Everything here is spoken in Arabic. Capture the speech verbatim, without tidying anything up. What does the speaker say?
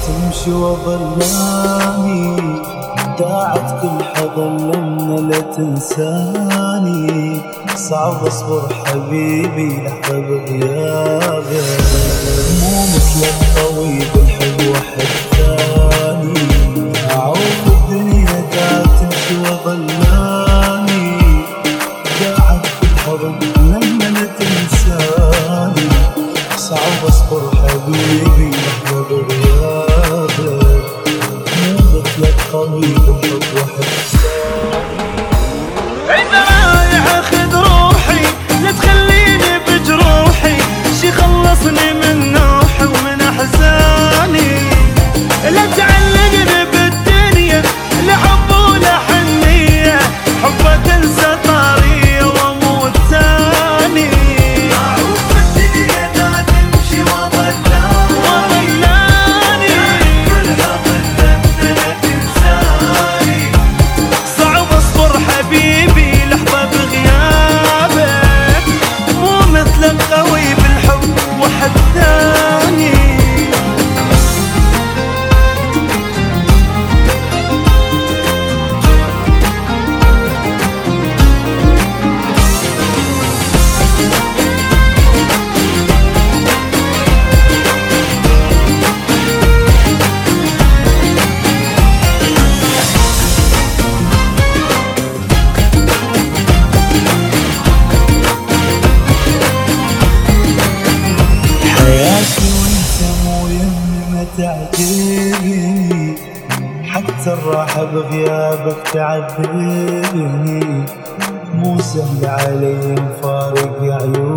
تمشي وظلاني داعت كل حضن لما لا تنساني. صعب اصبر حبيبي لحظة بغيابك، مو مثلك قوي بالحب واحد ثاني. اعوف الدنيا دا تمشي وظلاني داعت كل حضن لما لا تنساني. صعب اصبر حبيبي لحظة بغيابك، مو مثلك قوي بالحب واحد ثاني. إذا رايح اخذ روحي لا تخليني بجروحي، شي خلصني من نوحي ومن احزاني. لا تعلقني بالدنيا لا حب ولا حنية، حبك انسى طارية واموت ثاني. اعوف الدنيا دا تمشي وظلاني كل حضن لما لا تنساني. صعب اصبر حبيبي لحظة بغيابك، مو مثلك قوي بالحب واحد ثاني. تعجبني حتى الراحة بغيابك تعذبني. مو سهل علي نفارق يا عيوني.